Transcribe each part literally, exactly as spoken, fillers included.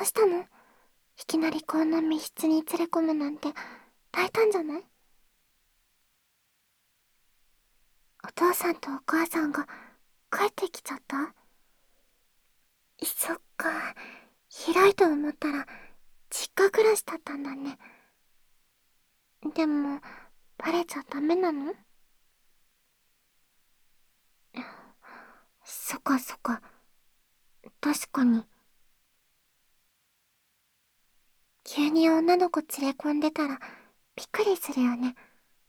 うしたの？いきなりこんな密室に連れ込むなんて大胆じゃない？お父さんとお母さんが帰ってきちゃった？そっか。広いと思ったら実家暮らしだったんだね。でも、バレちゃダメなの？そっかそっか。確かに。急に女の子連れ込んでたらびっくりするよね。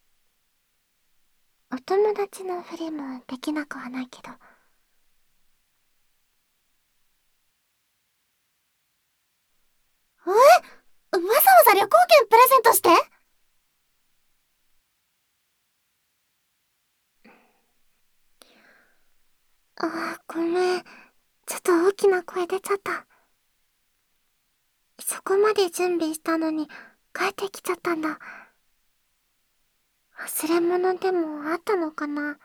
お友達のふりもできなくはないけど。え？わざわざ旅行券プレゼントして？あー、ごめん。ちょっと大きな声出ちゃった。そこまで準備したのに帰ってきちゃったんだ。忘れ物でもあったのかな？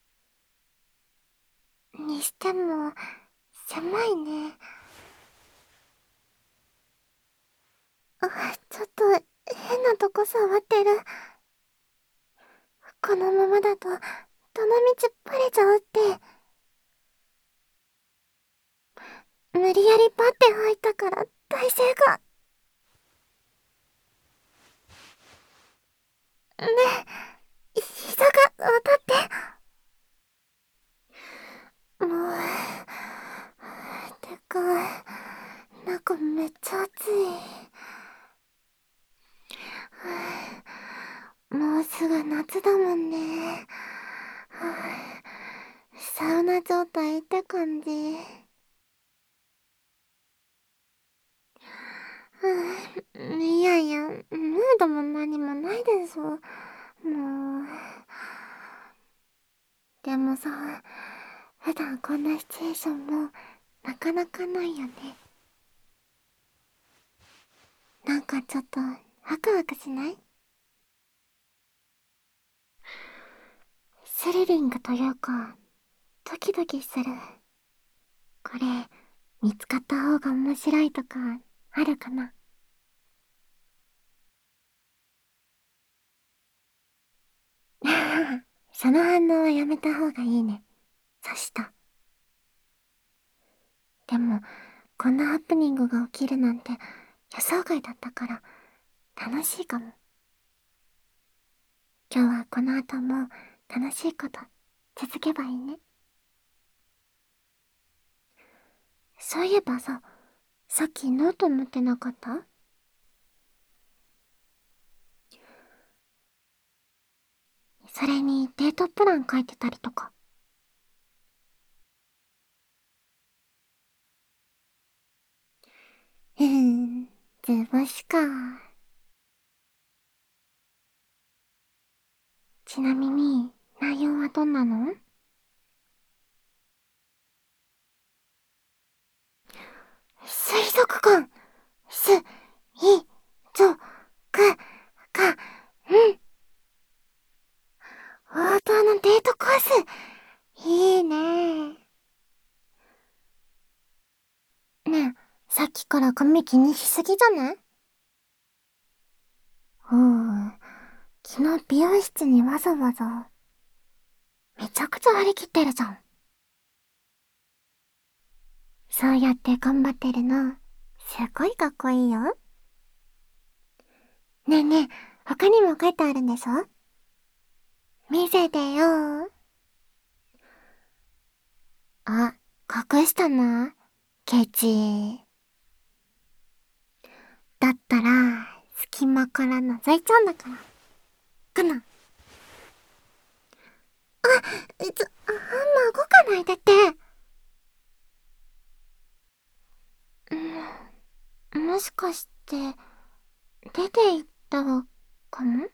にしても、狭いね。あ、ちょっと変なとこ触ってる。このままだと、どの道バレちゃうって。無理やりパッて入ったから体勢が。ねえ、膝が当たって。もう、てか、中めっちゃ暑い。もうすぐ夏だもんね。サウナ状態って感じ。いやいや、ムードも何もないでしょ。もう。でもさ、普段こんなシチュエーションもなかなかないよね。なんかちょっとワクワクしない？スリリングというか、ドキドキする。これ、見つかった方が面白いとか、あるかな？その反応はやめた方がいいね。察した。でも、こんなハプニングが起きるなんて予想外だったから、楽しいかも。今日はこの後も楽しいこと続けばいいね。そういえばさ、さっきノート持ってなかった？それにデートプラン書いてたりとか。ふーん、図星か。ちなみに、内容はどんなの？水族館、す、い、ぞ、く、か、うん。王道のデートコース。いいね。ねえ、さっきから髪気にしすぎじゃない？おう、昨日美容室にわざわざ。めちゃくちゃ張り切ってるじゃん。そうやって頑張ってるの、すごいかっこいいよ。ねえねえ、他にも書いてあるんでしょ？見せてよ。あ、隠したな。ケチ。だったら、隙間から覗いちゃうんだから。かな。え、ちょ、あんま動かないでって。うん、もしかして、出て行ったかも？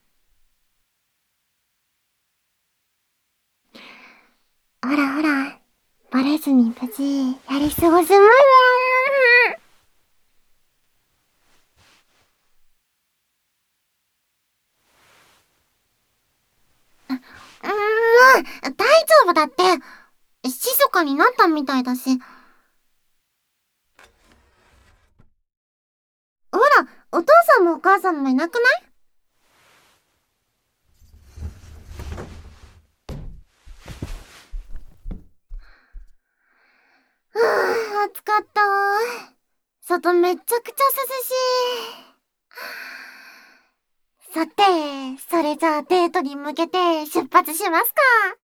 ほらほら、バレずに無事やり過ごせます。うーん、大丈夫だって。静かになったみたいだし。 もお母さんもいなくない？はぁ、暑かったー。外めっちゃくちゃ涼しい。さて、それじゃあデートに向けて出発しますか。